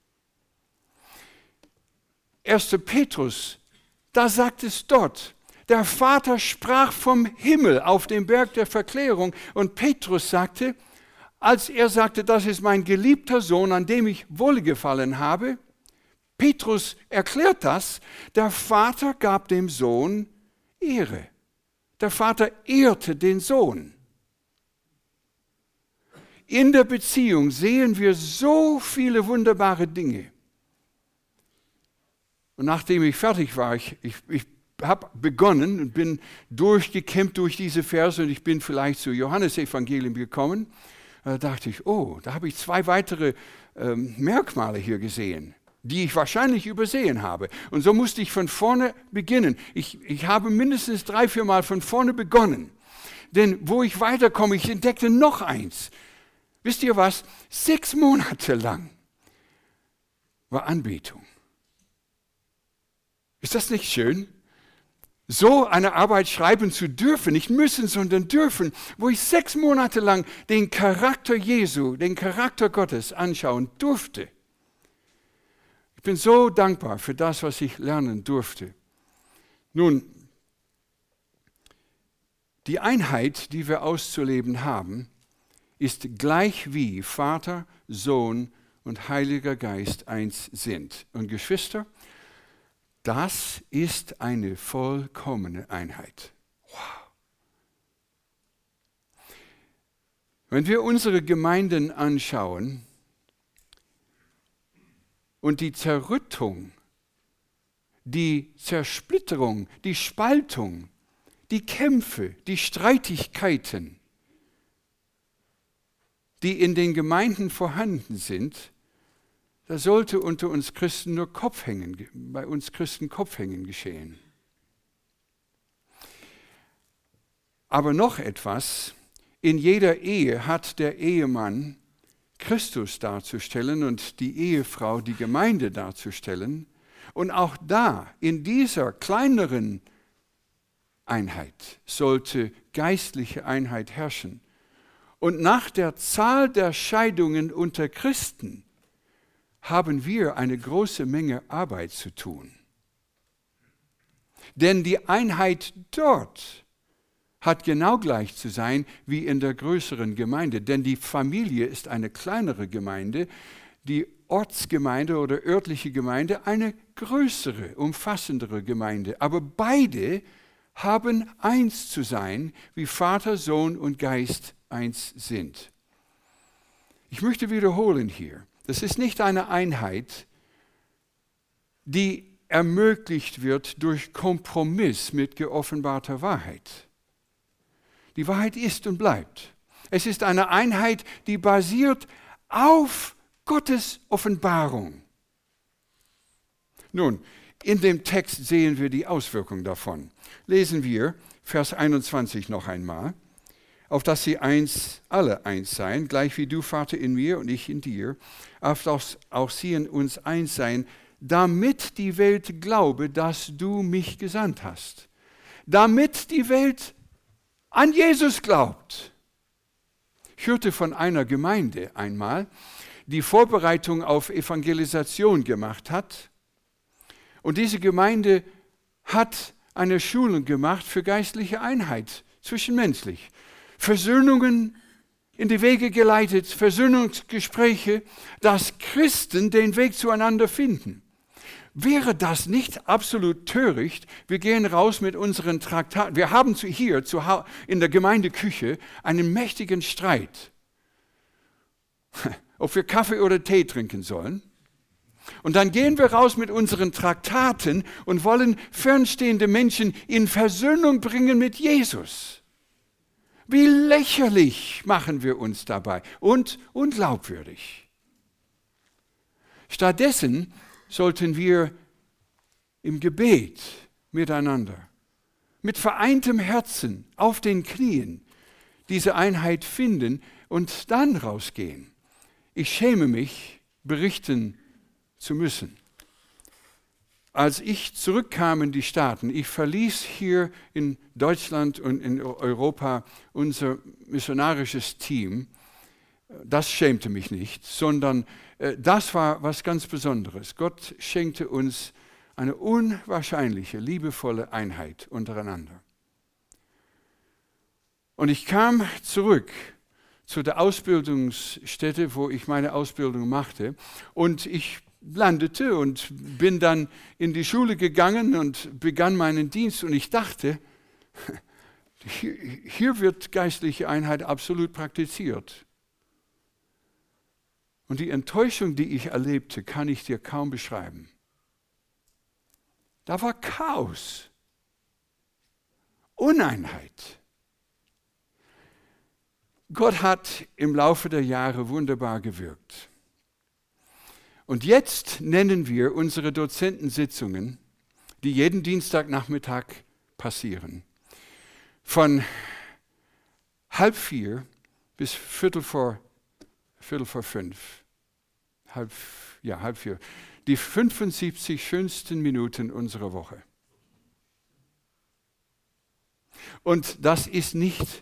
S1: 1. Petrus, da sagt es dort, der Vater sprach vom Himmel auf dem Berg der Verklärung und Petrus sagte, als er sagte, das ist mein geliebter Sohn, an dem ich wohlgefallen habe, Petrus erklärt das, der Vater gab dem Sohn Ehre. Der Vater ehrte den Sohn. In der Beziehung sehen wir so viele wunderbare Dinge. Und nachdem ich fertig war, ich habe begonnen und bin durchgekämpft durch diese Verse und ich bin vielleicht zu Johannesevangelium gekommen. Da dachte ich, oh, da habe ich 2 weitere Merkmale hier gesehen, die ich wahrscheinlich übersehen habe. Und so musste ich von vorne beginnen. Ich habe mindestens 3, 4 Mal von vorne begonnen. Denn wo ich weiterkomme, ich entdeckte noch eins. Wisst ihr was? 6 Monate lang war Anbetung. Ist das nicht schön? So eine Arbeit schreiben zu dürfen, nicht müssen, sondern dürfen, wo ich 6 Monate lang den Charakter Jesu, den Charakter Gottes anschauen durfte. Ich bin so dankbar für das, was ich lernen durfte. Nun, die Einheit, die wir auszuleben haben, ist gleich wie Vater, Sohn und Heiliger Geist eins sind. Und Geschwister, das ist eine vollkommene Einheit. Wow. Wenn wir unsere Gemeinden anschauen und die Zerrüttung, die Zersplitterung, die Spaltung, die Kämpfe, die Streitigkeiten, die in den Gemeinden vorhanden sind, da sollte unter uns Christen nur bei uns Christen Kopfhängen geschehen. Aber noch etwas, in jeder Ehe hat der Ehemann Christus darzustellen und die Ehefrau die Gemeinde darzustellen. Und auch da, in dieser kleineren Einheit, sollte geistliche Einheit herrschen. Und nach der Zahl der Scheidungen unter Christen haben wir eine große Menge Arbeit zu tun. Denn die Einheit dort hat genau gleich zu sein wie in der größeren Gemeinde. Denn die Familie ist eine kleinere Gemeinde, die Ortsgemeinde oder örtliche Gemeinde eine größere, umfassendere Gemeinde. Aber beide haben eins zu sein, wie Vater, Sohn und Geist eins sind. Ich möchte wiederholen hier. Das ist nicht eine Einheit, die ermöglicht wird durch Kompromiss mit geoffenbarter Wahrheit. Die Wahrheit ist und bleibt. Es ist eine Einheit, die basiert auf Gottes Offenbarung. Nun, in dem Text sehen wir die Auswirkung davon. Lesen wir Vers 21 noch einmal. Auf dass sie alle eins seien, gleich wie du, Vater, in mir und ich in dir, auf dass auch sie in uns eins seien, damit die Welt glaube, dass du mich gesandt hast. Damit die Welt an Jesus glaubt. Ich hörte von einer Gemeinde einmal, die Vorbereitung auf Evangelisation gemacht hat. Und diese Gemeinde hat eine Schulung gemacht für geistliche Einheit, zwischenmenschlich. Versöhnungen in die Wege geleitet, Versöhnungsgespräche, dass Christen den Weg zueinander finden. Wäre das nicht absolut töricht? Wir gehen raus mit unseren Traktaten. Wir haben hier in der Gemeindeküche einen mächtigen Streit, ob wir Kaffee oder Tee trinken sollen. Und dann gehen wir raus mit unseren Traktaten und wollen fernstehende Menschen in Versöhnung bringen mit Jesus. Wie lächerlich machen wir uns dabei und unglaubwürdig. Stattdessen sollten wir im Gebet miteinander, mit vereintem Herzen auf den Knien diese Einheit finden und dann rausgehen. Ich schäme mich, berichten zu müssen. Als ich zurückkam in die Staaten, ich verließ hier in Deutschland und in Europa unser missionarisches Team. Das schämte mich nicht, sondern das war was ganz Besonderes. Gott schenkte uns eine unwahrscheinliche, liebevolle Einheit untereinander. Und ich kam zurück zu der Ausbildungsstätte, wo ich meine Ausbildung machte, und ich landete und bin dann in die Schule gegangen und begann meinen Dienst und ich dachte, hier wird geistliche Einheit absolut praktiziert. Und die Enttäuschung, die ich erlebte, kann ich dir kaum beschreiben. Da war Chaos, Uneinheit. Gott hat im Laufe der Jahre wunderbar gewirkt. Und jetzt nennen wir unsere Dozentensitzungen, die jeden Dienstagnachmittag passieren, von 3:30 bis 4:45. Halb 4. Die 75 schönsten Minuten unserer Woche. Und das ist nicht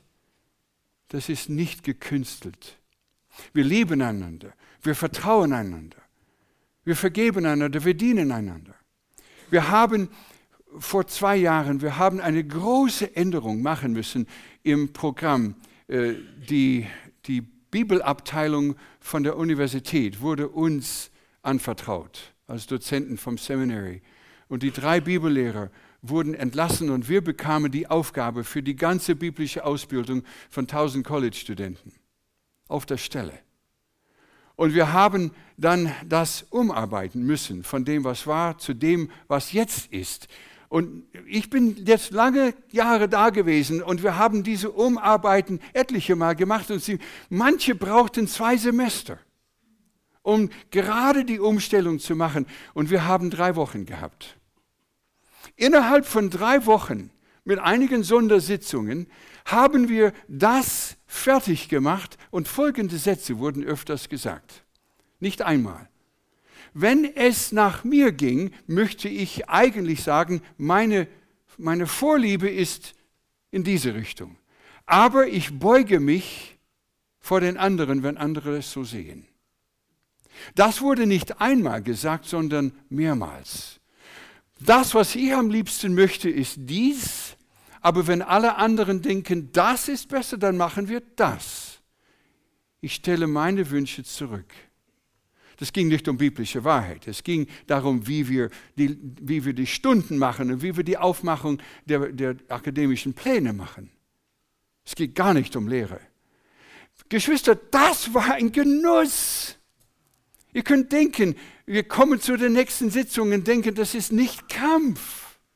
S1: gekünstelt. Wir lieben einander, wir vertrauen einander. Wir vergeben einander, wir dienen einander. Wir haben vor 2 Jahren, eine große Änderung machen müssen im Programm. Die Bibelabteilung von der Universität wurde uns anvertraut, als Dozenten vom Seminary. Und die 3 Bibellehrer wurden entlassen und wir bekamen die Aufgabe für die ganze biblische Ausbildung von 1000 College-Studenten auf der Stelle. Und wir haben dann das umarbeiten müssen, von dem, was war, zu dem, was jetzt ist. Und ich bin jetzt lange Jahre da gewesen und wir haben diese Umarbeiten etliche Mal gemacht. Und manche brauchten 2 Semester, um gerade die Umstellung zu machen. Und wir haben 3 Wochen gehabt. Innerhalb von 3 Wochen, mit einigen Sondersitzungen, haben wir das fertig gemacht und folgende Sätze wurden öfters gesagt. Nicht einmal. Wenn es nach mir ging, möchte ich eigentlich sagen, meine Vorliebe ist in diese Richtung. Aber ich beuge mich vor den anderen, wenn andere es so sehen. Das wurde nicht einmal gesagt, sondern mehrmals. Das, was ich am liebsten möchte, ist dies. Aber wenn alle anderen denken, das ist besser, dann machen wir das. Ich stelle meine Wünsche zurück. Das ging nicht um biblische Wahrheit. Es ging darum, wie wir die Stunden machen und wie wir die Aufmachung der akademischen Pläne machen. Es geht gar nicht um Lehre. Geschwister, das war ein Genuss. Ihr könnt denken, wir kommen zu der nächsten Sitzung und denken, das ist nicht Kampf.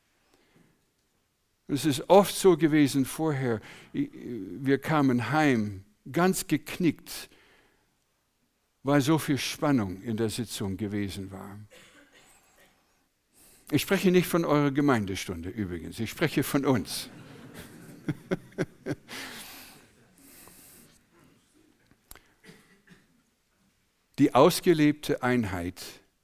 S1: Es ist oft so gewesen vorher, wir kamen heim, ganz geknickt, weil so viel Spannung in der Sitzung gewesen war. Ich spreche nicht von eurer Gemeindestunde übrigens, ich spreche von uns. Die ausgelebte Einheit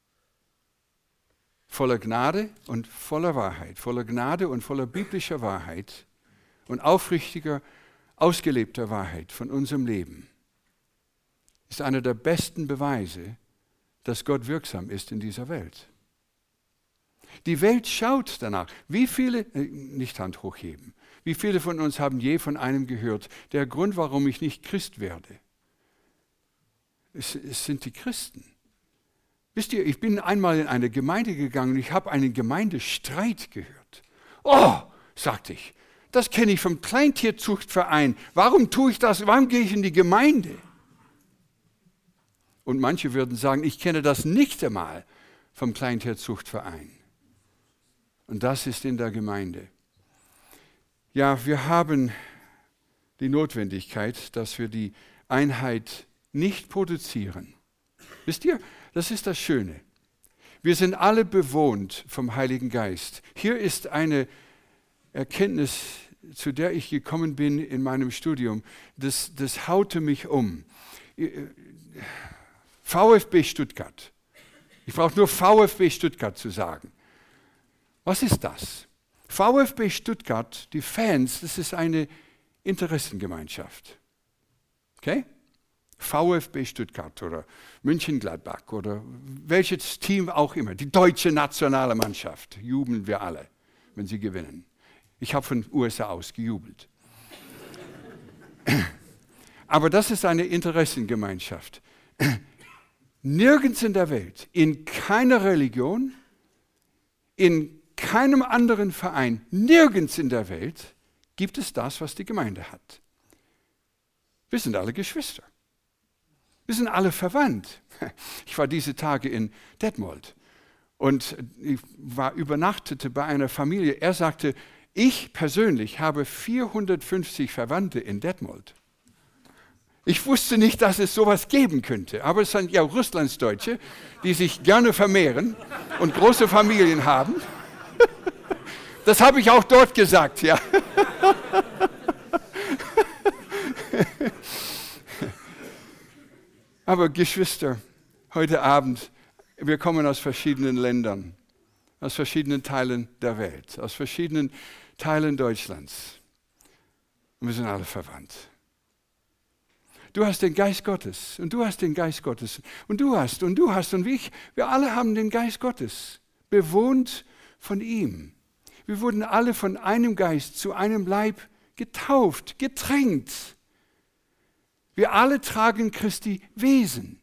S1: voller Gnade und voller Wahrheit, voller Gnade und voller biblischer Wahrheit und aufrichtiger, ausgelebter Wahrheit von unserem Leben ist einer der besten Beweise, dass Gott wirksam ist in dieser Welt. Die Welt schaut danach. Wie viele, nicht Hand hochheben, wie viele von uns haben je von einem gehört, der Grund, warum ich nicht Christ werde? Es sind die Christen. Wisst ihr, ich bin einmal in eine Gemeinde gegangen und ich habe einen Gemeindestreit gehört. Oh, sagte ich, das kenne ich vom Kleintierzuchtverein. Warum tue ich das? Warum gehe ich in die Gemeinde? Und manche würden sagen, ich kenne das nicht einmal vom Kleintierzuchtverein. Und das ist in der Gemeinde. Ja, wir haben die Notwendigkeit, dass wir die Einheit nicht produzieren. Wisst ihr, das ist das Schöne. Wir sind alle bewohnt vom Heiligen Geist. Hier ist eine Erkenntnis, zu der ich gekommen bin in meinem Studium. Das haute mich um. VfB Stuttgart. Ich brauche nur VfB Stuttgart zu sagen. Was ist das? VfB Stuttgart, die Fans, das ist eine Interessengemeinschaft. Okay? VfB Stuttgart oder Mönchengladbach oder welches Team auch immer. Die deutsche nationale Mannschaft. Jubeln wir alle, wenn sie gewinnen. Ich habe von USA aus gejubelt. Aber das ist eine Interessengemeinschaft. Nirgends in der Welt, in keiner Religion, in keinem anderen Verein, nirgends in der Welt gibt es das, was die Gemeinde hat. Wir sind alle Geschwister. Wir sind alle verwandt. Ich war diese Tage in Detmold und ich übernachtete bei einer Familie. Er sagte, ich persönlich habe 450 Verwandte in Detmold. Ich wusste nicht, dass es sowas geben könnte, aber es sind ja Russlandsdeutsche, die sich gerne vermehren und große Familien haben. Das habe ich auch dort gesagt, ja. Aber Geschwister, heute Abend, wir kommen aus verschiedenen Ländern, aus verschiedenen Teilen der Welt, aus verschiedenen Teilen Deutschlands. Und wir sind alle verwandt. Du hast den Geist Gottes und du hast den Geist Gottes und du hast und wie ich. Wir alle haben den Geist Gottes, bewohnt von ihm. Wir wurden alle von einem Geist zu einem Leib getauft, getränkt. Wir alle tragen Christi Wesen.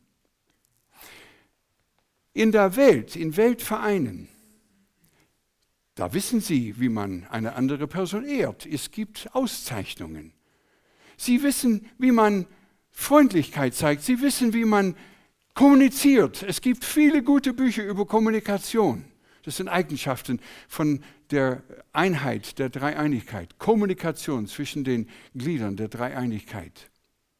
S1: In der Welt, in Weltvereinen, da wissen sie, wie man eine andere Person ehrt. Es gibt Auszeichnungen. Sie wissen, wie man Freundlichkeit zeigt. Sie wissen, wie man kommuniziert. Es gibt viele gute Bücher über Kommunikation. Das sind Eigenschaften von der Einheit, der Dreieinigkeit. Kommunikation zwischen den Gliedern der Dreieinigkeit.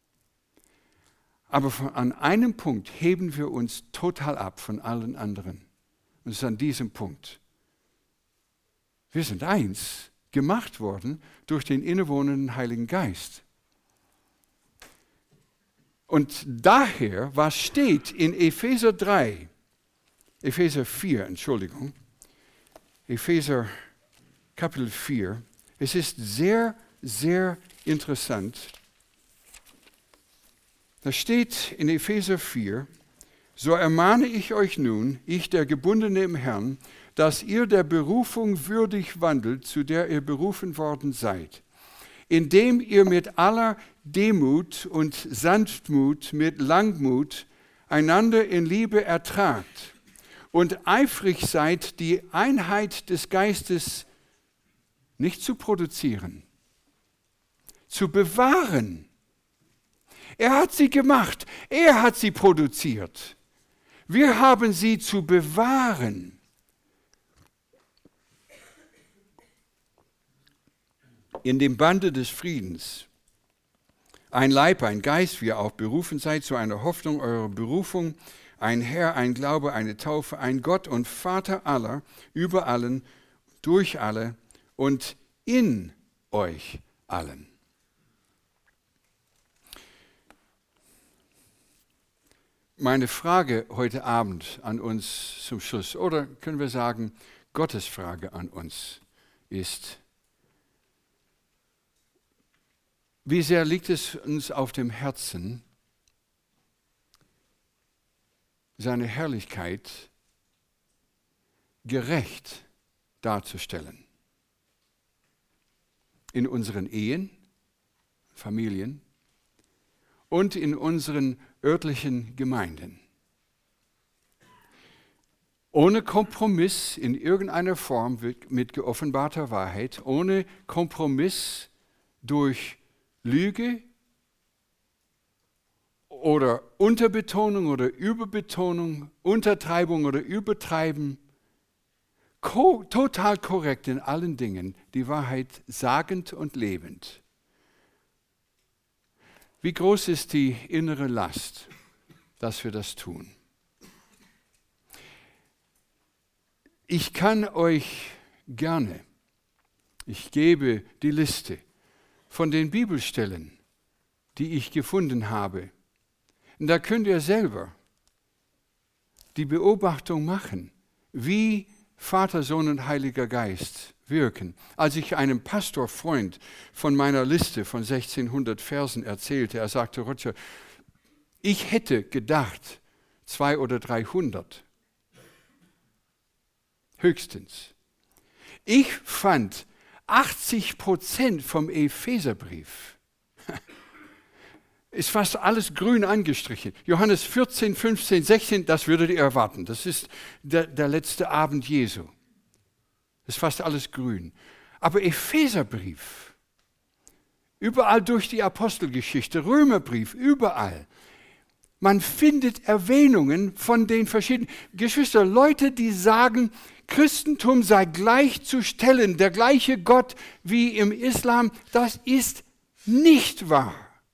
S1: Aber an einem Punkt heben wir uns total ab von allen anderen. Und es ist an diesem Punkt. Wir sind eins, gemacht worden durch den innewohnenden Heiligen Geist. Und daher, was steht in Epheser 4, es ist sehr, sehr interessant. Da steht in Epheser 4, so ermahne ich euch nun, ich der Gebundene im Herrn, dass ihr der Berufung würdig wandelt, zu der ihr berufen worden seid, indem ihr mit aller Demut und Sanftmut, mit Langmut einander in Liebe ertragt und eifrig seid, die Einheit des Geistes nicht zu produzieren, zu bewahren. Er hat sie gemacht, er hat sie produziert. Wir haben sie zu bewahren. In dem Bande des Friedens. Ein Leib, ein Geist, wie ihr auch berufen seid zu einer Hoffnung eurer Berufung, ein Herr, ein Glaube, eine Taufe, ein Gott und Vater aller, über allen, durch alle und in euch allen. Meine Frage heute Abend an uns zum Schluss, oder können wir sagen, Gottes Frage an uns ist, wie sehr liegt es uns auf dem Herzen, seine Herrlichkeit gerecht darzustellen. In unseren Ehen, Familien und in unseren örtlichen Gemeinden. Ohne Kompromiss in irgendeiner Form mit geoffenbarter Wahrheit, ohne Kompromiss durch Lüge oder Unterbetonung oder Überbetonung, Untertreibung oder Übertreiben, total korrekt in allen Dingen, die Wahrheit sagend und lebend. Wie groß ist die innere Last, dass wir das tun? Ich kann euch gerne, ich gebe die Liste von den Bibelstellen, die ich gefunden habe. Und da könnt ihr selber die Beobachtung machen, wie Vater, Sohn und Heiliger Geist wirken. Als ich einem Pastorfreund von meiner Liste von 1600 Versen erzählte, er sagte, Roger, ich hätte gedacht 200 oder 300. Höchstens. Ich fand 80% vom Epheserbrief ist fast alles grün angestrichen. Johannes 14, 15, 16, das würdet ihr erwarten. Das ist der letzte Abend Jesu. Das ist fast alles grün. Aber Epheserbrief, überall durch die Apostelgeschichte, Römerbrief, überall. Man findet Erwähnungen von den verschiedenen Geschwister, Leute, die sagen, Christentum sei gleichzustellen, der gleiche Gott wie im Islam, das ist nicht wahr.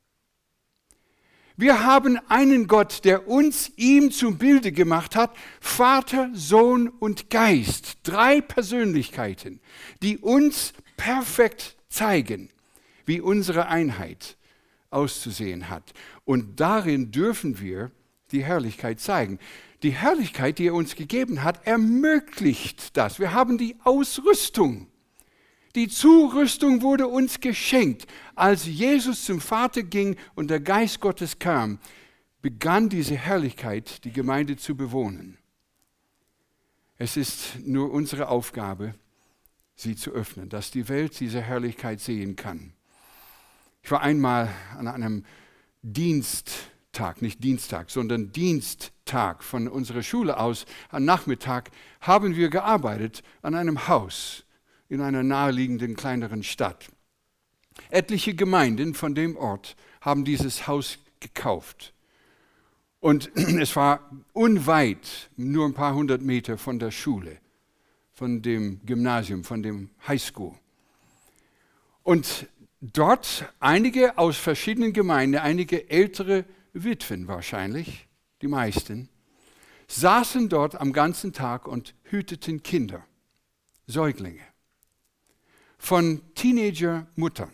S1: Wir haben einen Gott, der uns ihm zum Bilde gemacht hat, Vater, Sohn und Geist, 3 Persönlichkeiten, die uns perfekt zeigen, wie unsere Einheit auszusehen hat. Und darin dürfen wir die Herrlichkeit zeigen. Die Herrlichkeit, die er uns gegeben hat, ermöglicht das. Wir haben die Ausrüstung. Die Zurüstung wurde uns geschenkt. Als Jesus zum Vater ging und der Geist Gottes kam, begann diese Herrlichkeit, die Gemeinde zu bewohnen. Es ist nur unsere Aufgabe, sie zu öffnen, dass die Welt diese Herrlichkeit sehen kann. Ich war einmal an einem Diensttag, nicht Dienstag, sondern Diensttag von unserer Schule aus. Am Nachmittag haben wir gearbeitet an einem Haus in einer naheliegenden kleineren Stadt. Etliche Gemeinden von dem Ort haben dieses Haus gekauft. Und es war unweit, nur ein paar hundert Meter von der Schule, von dem Gymnasium, von dem Highschool. Und dort einige aus verschiedenen Gemeinden, einige ältere Witwen wahrscheinlich, die meisten, saßen dort am ganzen Tag und hüteten Kinder, Säuglinge, von Teenager-Muttern,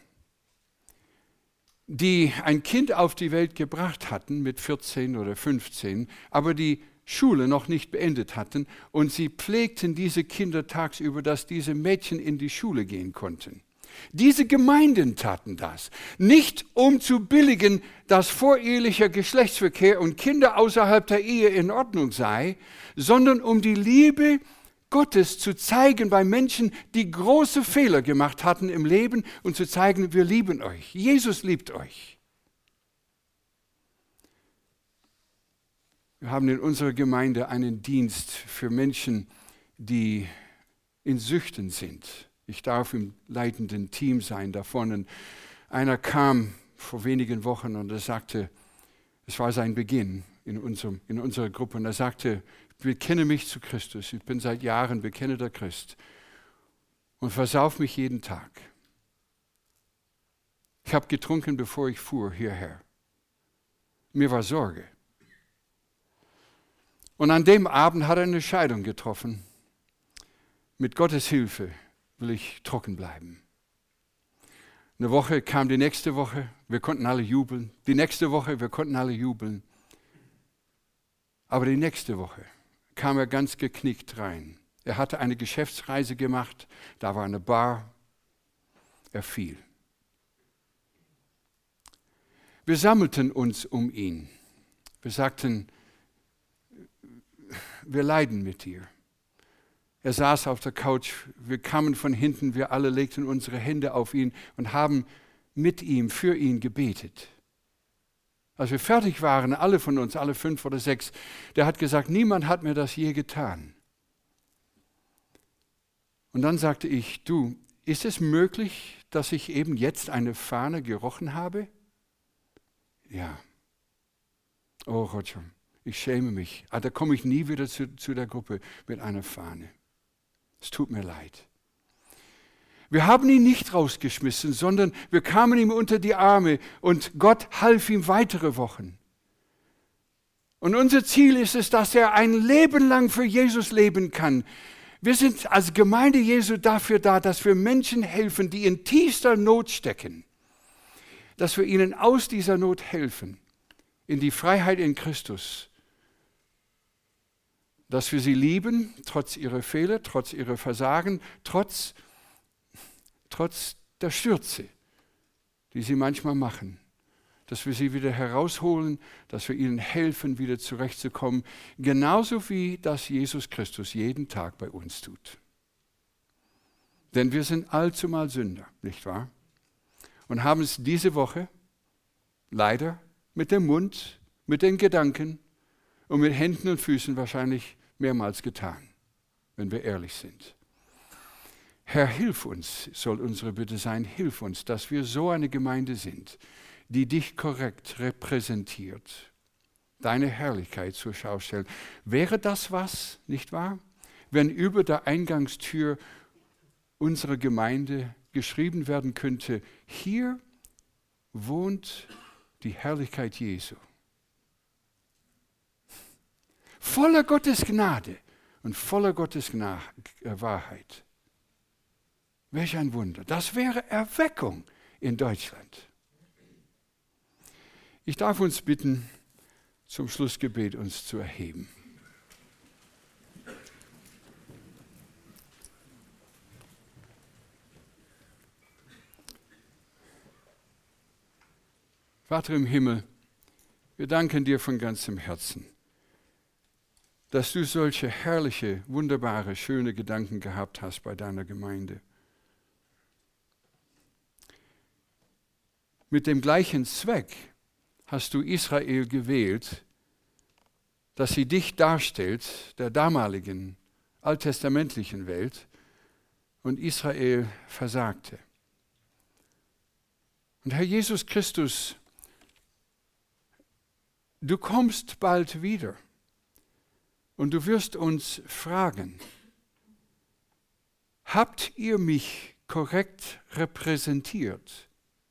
S1: die ein Kind auf die Welt gebracht hatten mit 14 oder 15, aber die Schule noch nicht beendet hatten und sie pflegten diese Kinder tagsüber, dass diese Mädchen in die Schule gehen konnten. Diese Gemeinden taten das, nicht um zu billigen, dass vorehelicher Geschlechtsverkehr und Kinder außerhalb der Ehe in Ordnung sei, sondern um die Liebe Gottes zu zeigen bei Menschen, die große Fehler gemacht hatten im Leben und zu zeigen, wir lieben euch. Jesus liebt euch. Wir haben in unserer Gemeinde einen Dienst für Menschen, die in Süchten sind. Ich darf im leitenden Team sein davon. Und einer kam vor wenigen Wochen und er sagte, es war sein Beginn in unserer Gruppe, und er sagte, ich bekenne mich zu Christus, ich bin seit Jahren bekennender Christ und versauf mich jeden Tag. Ich habe getrunken, bevor ich fuhr hierher. Mir war Sorge. Und an dem Abend hat er eine Entscheidung getroffen. Mit Gottes Hilfe will ich trocken bleiben. Eine Woche kam die nächste Woche, wir konnten alle jubeln. Die nächste Woche, wir konnten alle jubeln. Aber die nächste Woche kam er ganz geknickt rein. Er hatte eine Geschäftsreise gemacht, da war eine Bar, er fiel. Wir sammelten uns um ihn. Wir sagten, wir leiden mit dir. Er saß auf der Couch, wir kamen von hinten, wir alle legten unsere Hände auf ihn und haben mit ihm, für ihn gebetet. Als wir fertig waren, alle von uns, alle 5 oder 6, der hat gesagt, niemand hat mir das je getan. Und dann sagte ich, du, ist es möglich, dass ich eben jetzt eine Fahne gerochen habe? Ja. Oh Roger, ich schäme mich. Da komme ich nie wieder zu der Gruppe mit einer Fahne. Es tut mir leid. Wir haben ihn nicht rausgeschmissen, sondern wir kamen ihm unter die Arme und Gott half ihm weitere Wochen. Und unser Ziel ist es, dass er ein Leben lang für Jesus leben kann. Wir sind als Gemeinde Jesu dafür da, dass wir Menschen helfen, die in tiefster Not stecken. Dass wir ihnen aus dieser Not helfen, in die Freiheit in Christus. Dass wir sie lieben, trotz ihrer Fehler, trotz ihrer Versagen, trotz der Stürze, die sie manchmal machen. Dass wir sie wieder herausholen, dass wir ihnen helfen, wieder zurechtzukommen, genauso wie das Jesus Christus jeden Tag bei uns tut. Denn wir sind allzumal Sünder, nicht wahr? Und haben es diese Woche leider mit dem Mund, mit den Gedanken und mit Händen und Füßen wahrscheinlich mehrmals getan, wenn wir ehrlich sind. Herr, hilf uns, soll unsere Bitte sein, hilf uns, dass wir so eine Gemeinde sind, die dich korrekt repräsentiert, deine Herrlichkeit zur Schau stellt. Wäre das was, nicht wahr? Wenn über der Eingangstür unserer Gemeinde geschrieben werden könnte, hier wohnt die Herrlichkeit Jesu. Voller Gottes Gnade und voller Gottes Wahrheit. Welch ein Wunder. Das wäre Erweckung in Deutschland. Ich darf uns bitten, zum Schlussgebet uns zu erheben. Vater im Himmel, wir danken dir von ganzem Herzen, dass du solche herrliche, wunderbare, schöne Gedanken gehabt hast bei deiner Gemeinde. Mit dem gleichen Zweck hast du Israel gewählt, dass sie dich darstellt, der damaligen alttestamentlichen Welt, und Israel versagte. Und Herr Jesus Christus, du kommst bald wieder und du wirst uns fragen, habt ihr mich korrekt repräsentiert?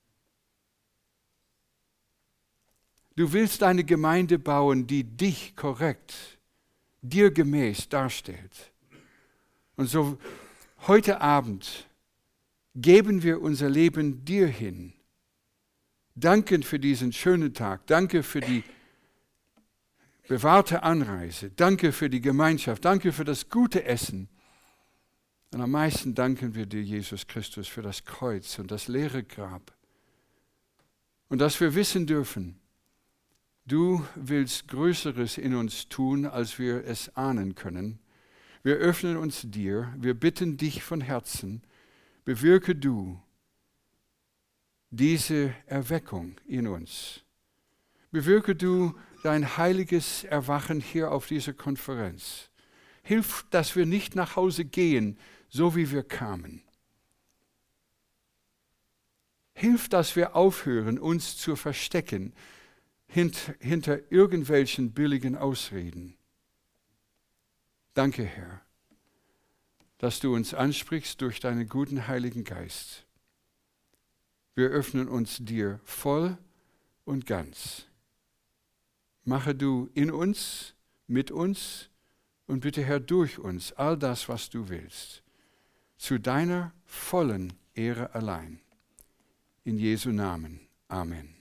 S1: Du willst eine Gemeinde bauen, die dich korrekt, dir gemäß darstellt. Und so heute Abend geben wir unser Leben dir hin. Danke für diesen schönen Tag. Danke für die bewahrte Anreise. Danke für die Gemeinschaft. Danke für das gute Essen. Und am meisten danken wir dir, Jesus Christus, für das Kreuz und das leere Grab. Und dass wir wissen dürfen, du willst Größeres in uns tun, als wir es ahnen können. Wir öffnen uns dir, wir bitten dich von Herzen, bewirke du diese Erweckung in uns. Bewirke du dein heiliges Erwachen hier auf dieser Konferenz. Hilf, dass wir nicht nach Hause gehen, so wie wir kamen. Hilf, dass wir aufhören, uns zu verstecken hinter irgendwelchen billigen Ausreden. Danke, Herr, dass du uns ansprichst durch deinen guten Heiligen Geist. Wir öffnen uns dir voll und ganz. Mache du in uns, mit uns und bitte, Herr, durch uns all das, was du willst. Zu deiner vollen Ehre allein. In Jesu Namen. Amen.